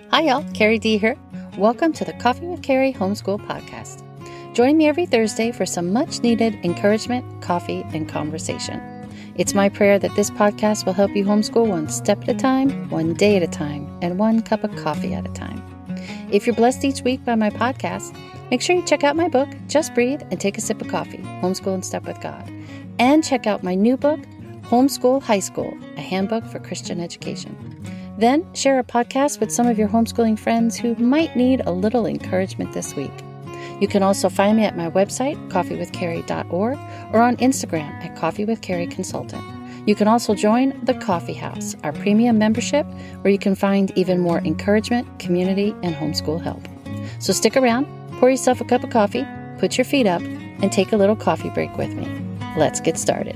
Hi y'all, Carrie D here. Welcome to the Coffee with Carrie Homeschool Podcast. Join me every Thursday for some much needed encouragement, coffee, and conversation. It's my prayer that this podcast will help you homeschool one step at a time, one day at a time, and one cup of coffee at a time. If you're blessed each week by my podcast, make sure you check out my book, Just Breathe and Take a Sip of Coffee, Homeschool and Step with God. And check out my new book, Homeschool High School, a handbook for Christian education. Then share a podcast with some of your homeschooling friends who might need a little encouragement this week. You can also find me at my website, coffeewithcarrie.org, or on Instagram at Coffee with Carrie Consultant. You can also join the Coffee House, our premium membership, where you can find even more encouragement, community, and homeschool help. So stick around, pour yourself a cup of coffee, put your feet up, and take a little coffee break with me. Let's get started.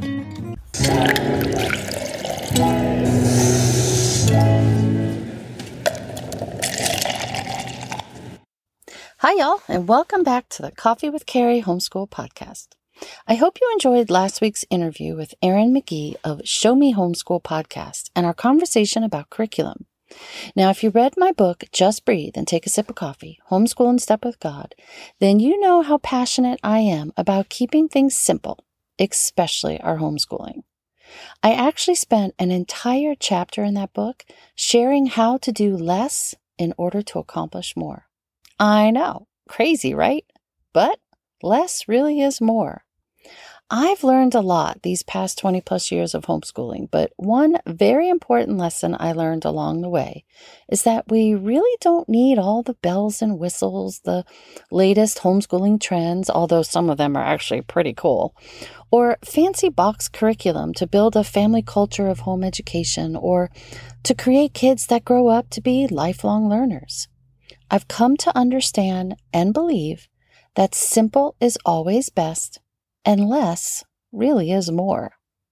Hi, y'all, and welcome back to the Coffee with Carrie Homeschool Podcast. I hope you enjoyed last week's interview with Erin McGee of Show Me Homeschool Podcast and our conversation about curriculum. Now, if you read my book, Just Breathe and Take a Sip of Coffee, Homeschool and Step with God, then you know how passionate I am about keeping things simple, especially our homeschooling. I actually spent an entire chapter in that book sharing how to do less in order to accomplish more. I know, crazy, right? But less really is more. I've learned a lot these past 20 plus years of homeschooling, but one very important lesson I learned along the way is that we really don't need all the bells and whistles, the latest homeschooling trends, although some of them are actually pretty cool, or fancy box curriculum to build a family culture of home education, or to create kids that grow up to be lifelong learners. I've come to understand and believe that simple is always best and less really is more.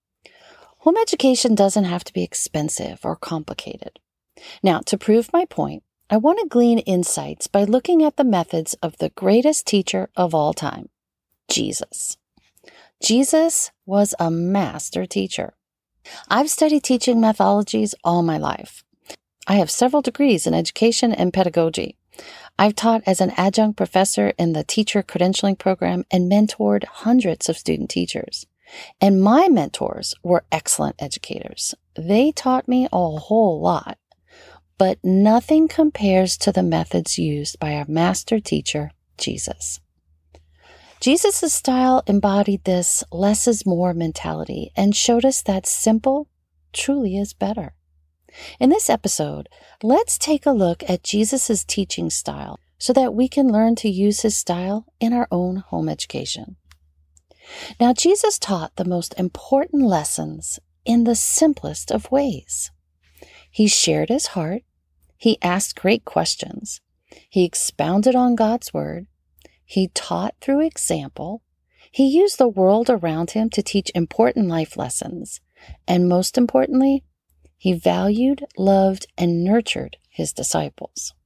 Home education doesn't have to be expensive or complicated. Now, to prove my point, I want to glean insights by looking at the methods of the greatest teacher of all time, Jesus. Jesus was a master teacher. I've studied teaching methodologies all my life. I have several degrees in education and pedagogy. I've taught as an adjunct professor in the teacher credentialing program and mentored hundreds of student teachers. And my mentors were excellent educators. They taught me a whole lot, but nothing compares to the methods used by our master teacher, Jesus. Jesus' style embodied this less is more mentality and showed us that simple truly is better. In this episode, let's take a look at Jesus' teaching style so that we can learn to use his style in our own home education. Now, Jesus taught the most important lessons in the simplest of ways. He shared his heart. He asked great questions. He expounded on God's word. He taught through example. He used the world around him to teach important life lessons. And most importantly, he valued, loved, and nurtured his disciples.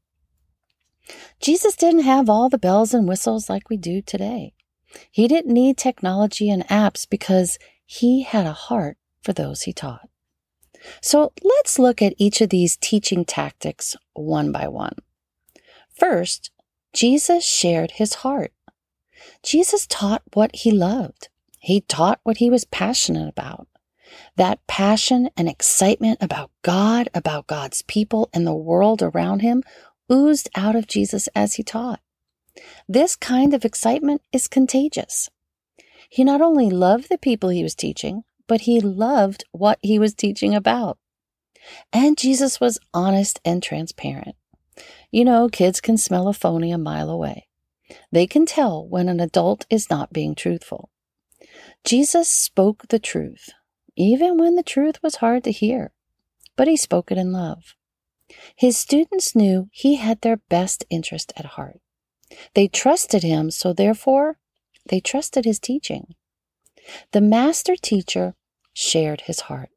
Jesus didn't have all the bells and whistles like we do today. He didn't need technology and apps because he had a heart for those he taught. So let's look at each of these teaching tactics one by one. First, Jesus shared his heart. Jesus taught what he loved. He taught what he was passionate about. That passion and excitement about God, about God's people, and the world around him oozed out of Jesus as he taught. This kind of excitement is contagious. He not only loved the people he was teaching, but he loved what he was teaching about. And Jesus was honest and transparent. You know, kids can smell a phony a mile away. They can tell when an adult is not being truthful. Jesus spoke the truth, even when the truth was hard to hear, but he spoke it in love. His students knew he had their best interest at heart. They trusted him, so therefore, they trusted his teaching. The master teacher shared his heart.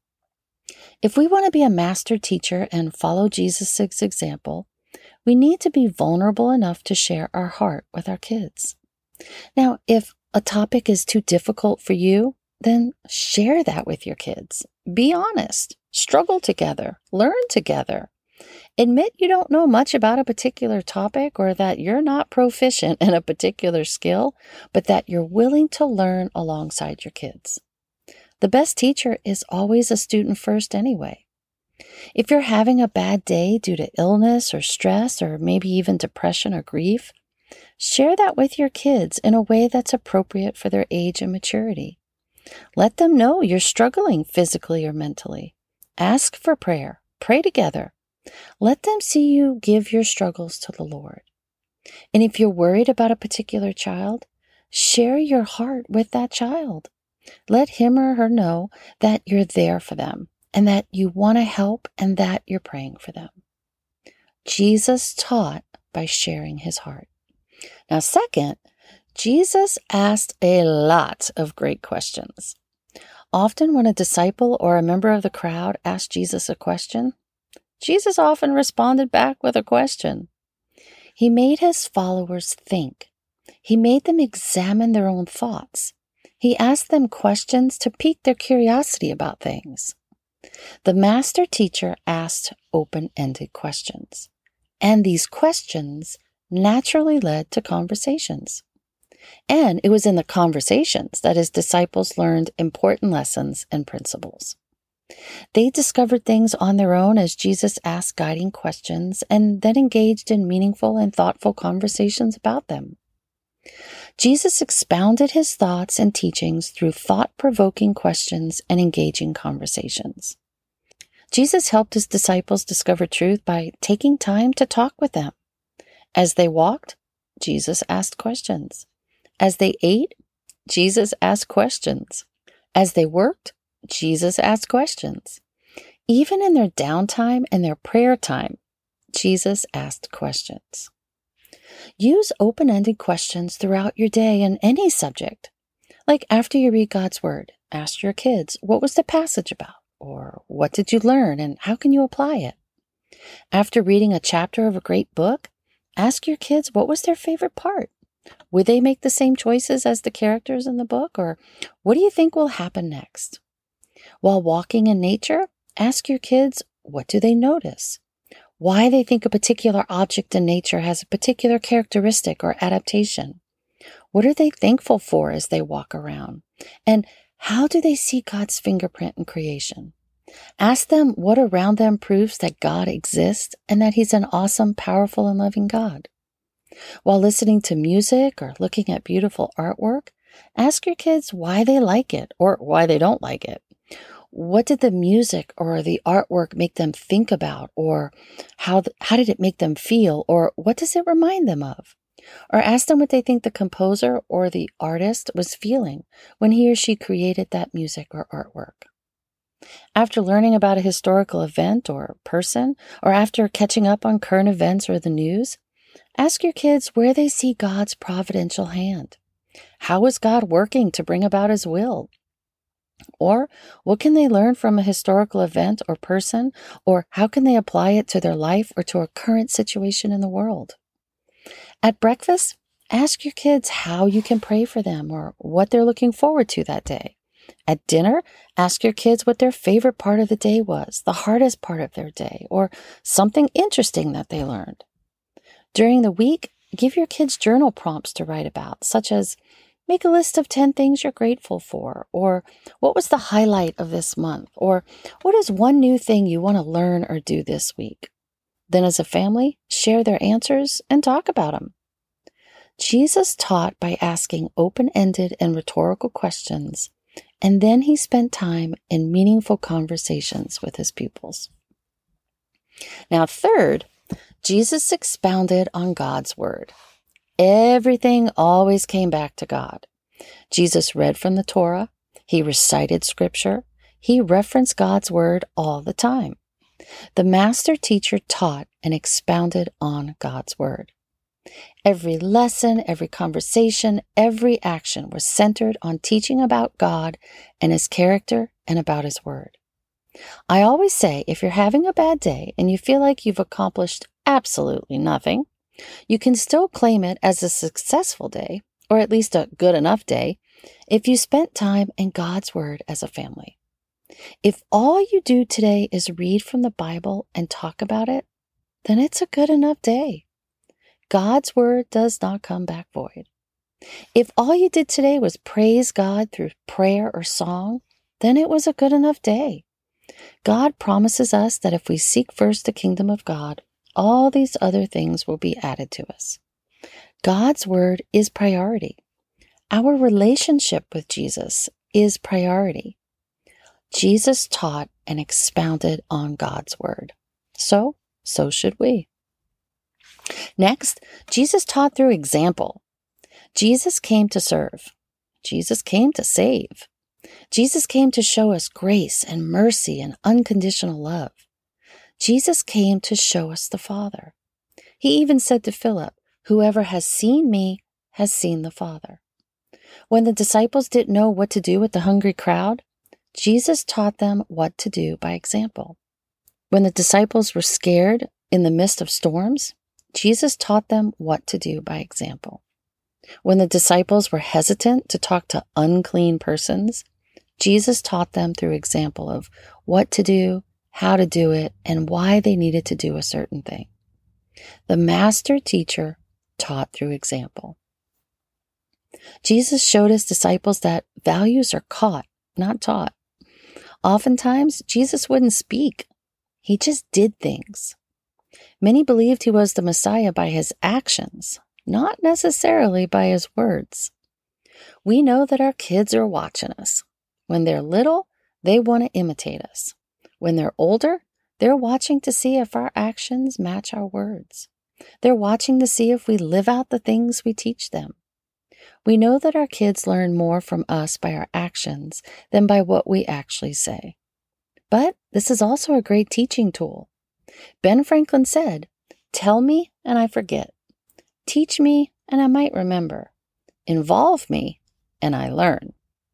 If we want to be a master teacher and follow Jesus' example, we need to be vulnerable enough to share our heart with our kids. Now, if a topic is too difficult for you, then share that with your kids. Be honest. Struggle together. Learn together. Admit you don't know much about a particular topic or that you're not proficient in a particular skill, but that you're willing to learn alongside your kids. The best teacher is always a student first anyway. If you're having a bad day due to illness or stress or maybe even depression or grief, share that with your kids in a way that's appropriate for their age and maturity. Let them know you're struggling physically or mentally. Ask for prayer. Pray together. Let them see you give your struggles to the Lord. And if you're worried about a particular child, share your heart with that child. Let him or her know that you're there for them and that you want to help and that you're praying for them. Jesus taught by sharing his heart. Now, second, Jesus asked a lot of great questions. Often when a disciple or a member of the crowd asked Jesus a question, Jesus often responded back with a question. He made his followers think. He made them examine their own thoughts. He asked them questions to pique their curiosity about things. The master teacher asked open-ended questions, and these questions naturally led to conversations. And it was in the conversations that his disciples learned important lessons and principles. They discovered things on their own as Jesus asked guiding questions and then engaged in meaningful and thoughtful conversations about them. Jesus expounded his thoughts and teachings through thought-provoking questions and engaging conversations. Jesus helped his disciples discover truth by taking time to talk with them. As they walked, Jesus asked questions. As they ate, Jesus asked questions. As they worked, Jesus asked questions. Even in their downtime and their prayer time, Jesus asked questions. Use open-ended questions throughout your day in any subject. Like after you read God's Word, ask your kids, what was the passage about? Or what did you learn and how can you apply it? After reading a chapter of a great book, ask your kids what was their favorite part. Would they make the same choices as the characters in the book? Or what do you think will happen next? While walking in nature, ask your kids, what do they notice? Why they think a particular object in nature has a particular characteristic or adaptation? What are they thankful for as they walk around? And how do they see God's fingerprint in creation? Ask them what around them proves that God exists and that he's an awesome, powerful, and loving God. While listening to music or looking at beautiful artwork, ask your kids why they like it or why they don't like it. What did the music or the artwork make them think about? Or how did it make them feel? Or what does it remind them of? Or ask them what they think the composer or the artist was feeling when he or she created that music or artwork. After learning about a historical event or person, or after catching up on current events or the news, ask your kids where they see God's providential hand. How is God working to bring about his will? Or what can they learn from a historical event or person, or how can they apply it to their life or to a current situation in the world? At breakfast, ask your kids how you can pray for them or what they're looking forward to that day. At dinner, ask your kids what their favorite part of the day was, the hardest part of their day, or something interesting that they learned. During the week, give your kids journal prompts to write about, such as make a list of 10 things you're grateful for, or what was the highlight of this month, or what is one new thing you want to learn or do this week. Then as a family, share their answers and talk about them. Jesus taught by asking open-ended and rhetorical questions, and then he spent time in meaningful conversations with his pupils. Now, third, Jesus expounded on God's word. Everything always came back to God. Jesus read from the Torah. He recited scripture. He referenced God's word all the time. The master teacher taught and expounded on God's word. Every lesson, every conversation, every action was centered on teaching about God and his character and about his word. I always say, if you're having a bad day and you feel like you've accomplished absolutely nothing, you can still claim it as a successful day, or at least a good enough day, if you spent time in God's word as a family. If all you do today is read from the Bible and talk about it, then it's a good enough day. God's word does not come back void. If all you did today was praise God through prayer or song, then it was a good enough day. God promises us that if we seek first the kingdom of God, all these other things will be added to us. God's word is priority. Our relationship with Jesus is priority. Jesus taught and expounded on God's word. So should we. Next, Jesus taught through example. Jesus came to serve. Jesus came to save. Jesus came to show us grace and mercy and unconditional love. Jesus came to show us the Father. He even said to Philip, "Whoever has seen me has seen the Father." When the disciples didn't know what to do with the hungry crowd, Jesus taught them what to do by example. When the disciples were scared in the midst of storms, Jesus taught them what to do by example. When the disciples were hesitant to talk to unclean persons, Jesus taught them through example of what to do, how to do it, and why they needed to do a certain thing. The master teacher taught through example. Jesus showed his disciples that values are caught, not taught. Oftentimes, Jesus wouldn't speak. He just did things. Many believed he was the Messiah by his actions, not necessarily by his words. We know that our kids are watching us. When they're little, they want to imitate us. When they're older, they're watching to see if our actions match our words. They're watching to see if we live out the things we teach them. We know that our kids learn more from us by our actions than by what we actually say. But this is also a great teaching tool. Ben Franklin said, "Tell me and I forget. Teach me and I might remember. Involve me and I learn."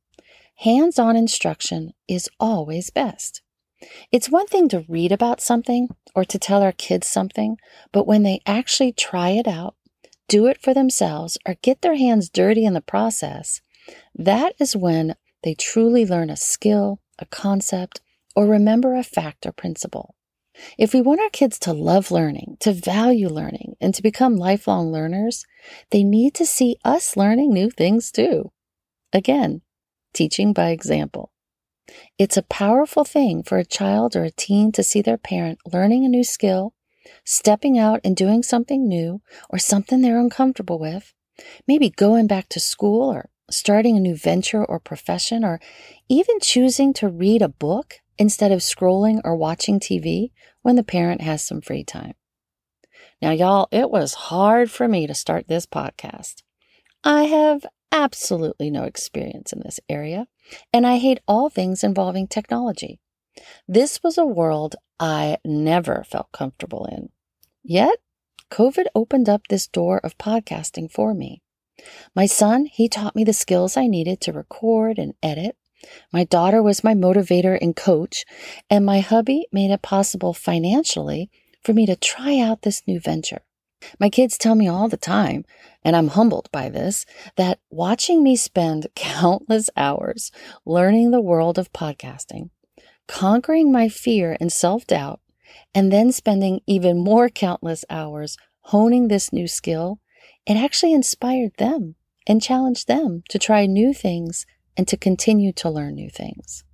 Hands-on instruction is always best. It's one thing to read about something or to tell our kids something, but when they actually try it out, do it for themselves, or get their hands dirty in the process, that is when they truly learn a skill, a concept, or remember a fact or principle. If we want our kids to love learning, to value learning, and to become lifelong learners, they need to see us learning new things too. Again, teaching by example. It's a powerful thing for a child or a teen to see their parent learning a new skill, stepping out and doing something new or something they're uncomfortable with, maybe going back to school or starting a new venture or profession, or even choosing to read a book instead of scrolling or watching TV when the parent has some free time. Now, y'all, it was hard for me to start this podcast. I have absolutely no experience in this area, and I hate all things involving technology. This was a world I never felt comfortable in. Yet, COVID opened up this door of podcasting for me. My son, he taught me the skills I needed to record and edit. My daughter was my motivator and coach, and my hubby made it possible financially for me to try out this new venture. My kids tell me all the time, and I'm humbled by this, that watching me spend countless hours learning the world of podcasting, conquering my fear and self-doubt, and then spending even more countless hours honing this new skill, it actually inspired them and challenged them to try new things and to continue to learn new things.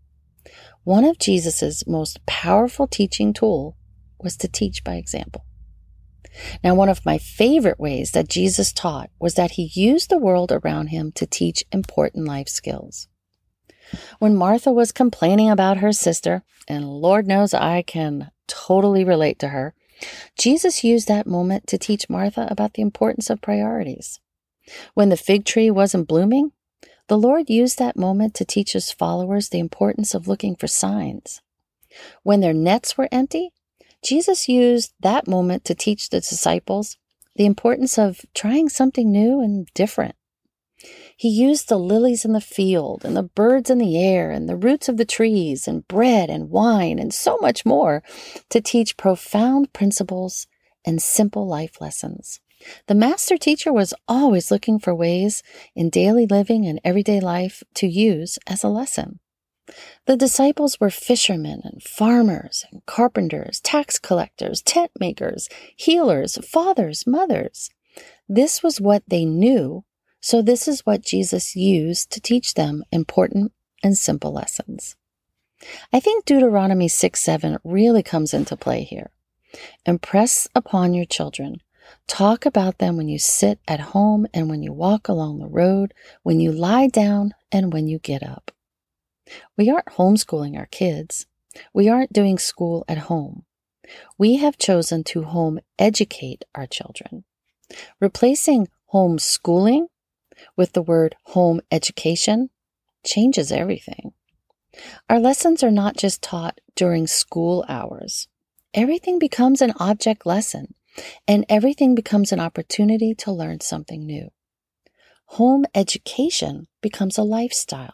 One of Jesus's most powerful teaching tools was to teach by example. Now, one of my favorite ways that Jesus taught was that he used the world around him to teach important life skills. When Martha was complaining about her sister, and Lord knows I can totally relate to her, Jesus used that moment to teach Martha about the importance of priorities. When the fig tree wasn't blooming, the Lord used that moment to teach his followers the importance of looking for signs. When their nets were empty, Jesus used that moment to teach the disciples the importance of trying something new and different. He used the lilies in the field and the birds in the air and the roots of the trees and bread and wine and so much more to teach profound principles and simple life lessons. The master teacher was always looking for ways in daily living and everyday life to use as a lesson. The disciples were fishermen and farmers and carpenters, tax collectors, tent makers, healers, fathers, mothers. This was what they knew, so this is what Jesus used to teach them important and simple lessons. I think Deuteronomy 6:7 really comes into play here. Impress upon your children. Talk about them when you sit at home and when you walk along the road, when you lie down and when you get up. We aren't homeschooling our kids. We aren't doing school at home. We have chosen to home educate our children. Replacing homeschooling with the word home education changes everything. Our lessons are not just taught during school hours. Everything becomes an object lesson, and everything becomes an opportunity to learn something new. Home education becomes a lifestyle.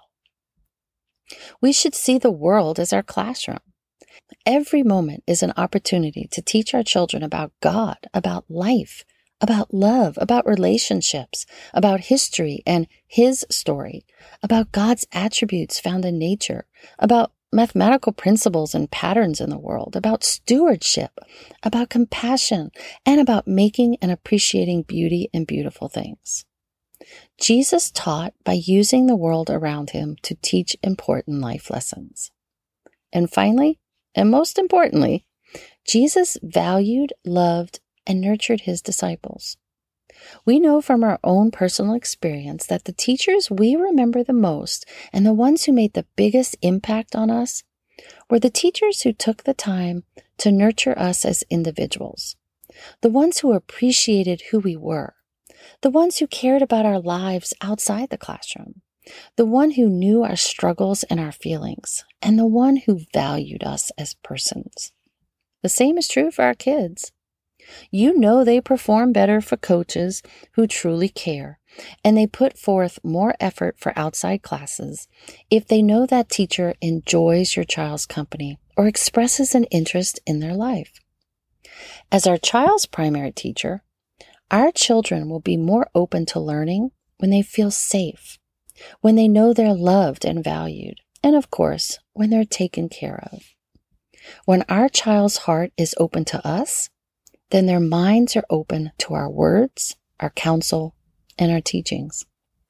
We should see the world as our classroom. Every moment is an opportunity to teach our children about God, about life, about love, about relationships, about history and His story, about God's attributes found in nature, about mathematical principles and patterns in the world, about stewardship, about compassion, and about making and appreciating beauty and beautiful things. Jesus taught by using the world around Him to teach important life lessons. And finally, and most importantly, Jesus valued, loved, and nurtured His disciples. We know from our own personal experience that the teachers we remember the most and the ones who made the biggest impact on us were the teachers who took the time to nurture us as individuals, the ones who appreciated who we were, the ones who cared about our lives outside the classroom, the one who knew our struggles and our feelings, and the one who valued us as persons. The same is true for our kids. You know they perform better for coaches who truly care, and they put forth more effort for outside classes if they know that teacher enjoys your child's company or expresses an interest in their life. As our child's primary teacher, our children will be more open to learning when they feel safe, when they know they're loved and valued, and of course, when they're taken care of. When our child's heart is open to us, then their minds are open to our words, our counsel, and our teachings.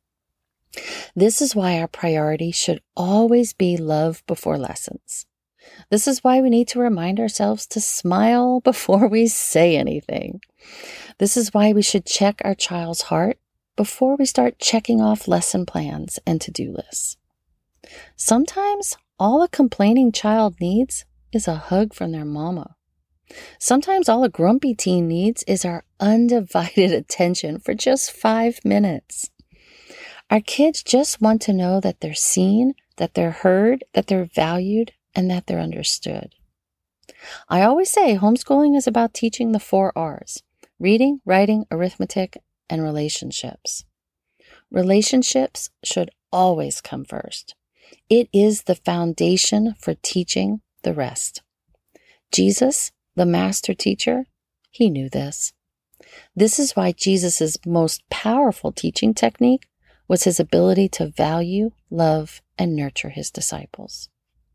This is why our priority should always be love before lessons. This is why we need to remind ourselves to smile before we say anything. This is why we should check our child's heart before we start checking off lesson plans and to-do lists. Sometimes all a complaining child needs is a hug from their mama. Sometimes all a grumpy teen needs is our undivided attention for just 5 minutes. Our kids just want to know that they're seen, that they're heard, that they're valued, and that they're understood. I always say homeschooling is about teaching the 4 R's: reading, writing, arithmetic, and relationships. Relationships should always come first. It is the foundation for teaching the rest. Jesus, the master teacher, he knew this. This is why Jesus' most powerful teaching technique was his ability to value, love, and nurture his disciples.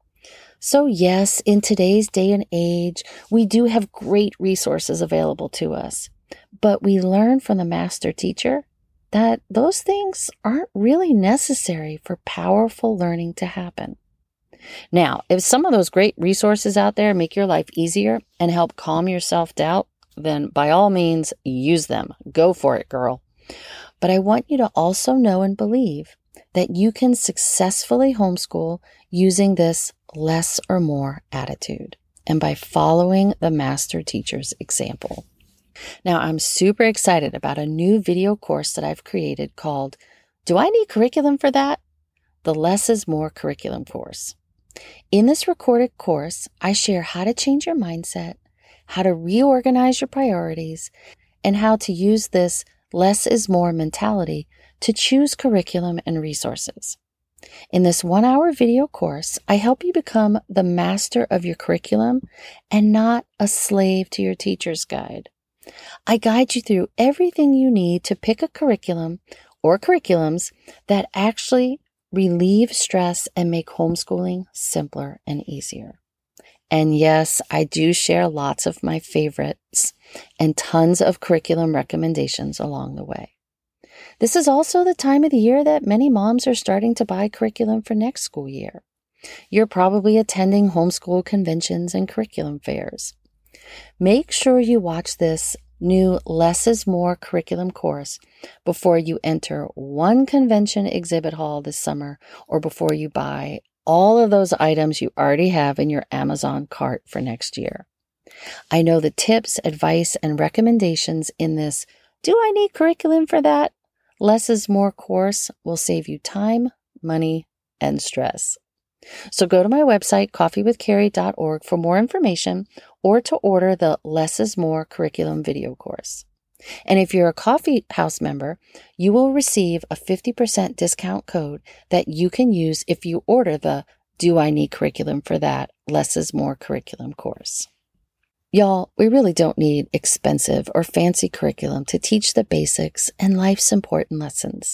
So yes, in today's day and age, we do have great resources available to us, but we learn from the master teacher that those things aren't really necessary for powerful learning to happen. Now, if some of those great resources out there make your life easier and help calm your self-doubt, then by all means, use them. Go for it, girl. But I want you to also know and believe that you can successfully homeschool using this less or more attitude and by following the master teacher's example. Now, I'm super excited about a new video course that I've created called Do I Need Curriculum for That? The Less is More Curriculum course. In this recorded course, I share how to change your mindset, how to reorganize your priorities, and how to use this less is more mentality to choose curriculum and resources. In this 1-hour video course, I help you become the master of your curriculum and not a slave to your teacher's guide. I guide you through everything you need to pick a curriculum or curriculums that actually relieve stress and make homeschooling simpler and easier. And yes, I do share lots of my favorites and tons of curriculum recommendations along the way. This is also the time of the year that many moms are starting to buy curriculum for next school year. You're probably attending homeschool conventions and curriculum fairs. Make sure you watch this new Less is More curriculum course before you enter one convention exhibit hall this summer or before you buy all of those items you already have in your Amazon cart for next year. I know the tips, advice, and recommendations in this "Do I need curriculum for that?" Less is More course will save you time, money, and stress. So go to my website, coffeewithcarrie.org, for more information or to order the Less is More curriculum video course. And if you're a Coffee House member, you will receive a 50% discount code that you can use if you order the "Do I Need Curriculum for That?" Less is More curriculum course. Y'all, we really don't need expensive or fancy curriculum to teach the basics and life's important lessons.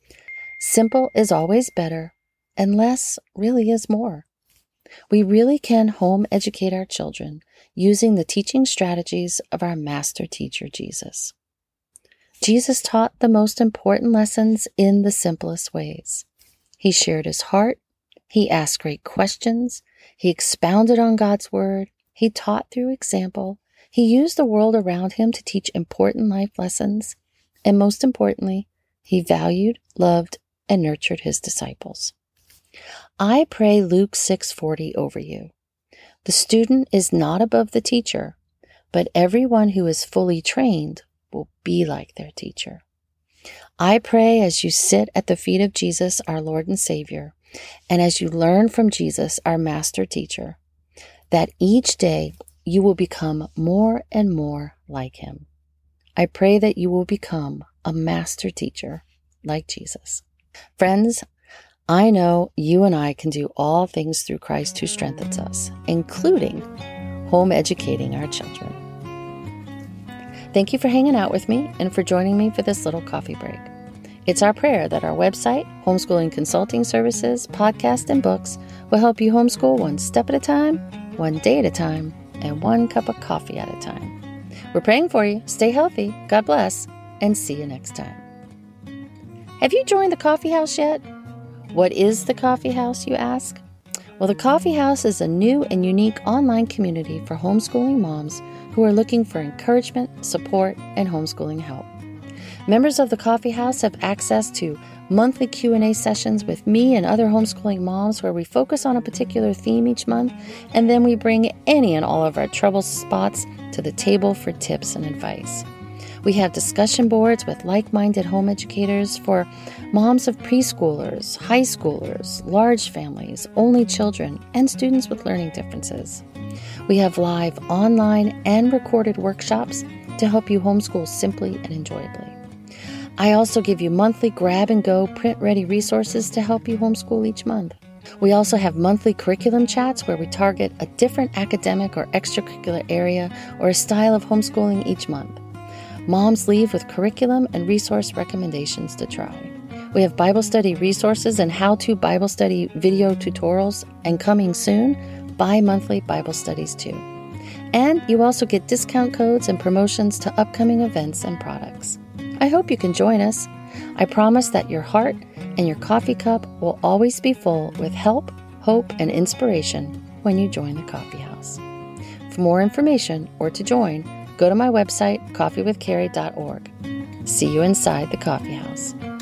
Simple is always better, and less really is more. We really can home educate our children using the teaching strategies of our master teacher, Jesus. Jesus taught the most important lessons in the simplest ways. He shared his heart. He asked great questions. He expounded on God's word. He taught through example. He used the world around him to teach important life lessons. And most importantly, he valued, loved, and nurtured his disciples. I pray Luke 6:40 over you. The student is not above the teacher, but everyone who is fully trained will be like their teacher. I pray as you sit at the feet of Jesus, our Lord and Savior, and as you learn from Jesus, our master teacher, that each day you will become more and more like him. I pray that you will become a master teacher like Jesus. Friends, I know you and I can do all things through Christ who strengthens us, including home educating our children. Thank you for hanging out with me and for joining me for this little coffee break. It's our prayer that our website, homeschooling consulting services, podcast, and books will help you homeschool one step at a time, one day at a time, and one cup of coffee at a time. We're praying for you. Stay healthy. God bless, and see you next time. Have you joined the Coffee House yet? What is the Coffee House, you ask? Well, the Coffee House is a new and unique online community for homeschooling moms who are looking for encouragement, support, and homeschooling help. Members of the Coffee House have access to monthly Q&A sessions with me and other homeschooling moms where we focus on a particular theme each month, and then we bring any and all of our trouble spots to the table for tips and advice. We have discussion boards with like-minded home educators for moms of preschoolers, high schoolers, large families, only children, and students with learning differences. We have live online and recorded workshops to help you homeschool simply and enjoyably. I also give you monthly grab-and-go print-ready resources to help you homeschool each month. We also have monthly curriculum chats where we target a different academic or extracurricular area or a style of homeschooling each month. Moms leave with curriculum and resource recommendations to try. We have Bible study resources and how-to Bible study video tutorials, and coming soon, bi-monthly Bible studies too. And you also get discount codes and promotions to upcoming events and products. I hope you can join us. I promise that your heart and your coffee cup will always be full with help, hope, and inspiration when you join the Coffee House. For more information or to join, go to my website, coffeewithcarrie.org. See you inside the Coffee House.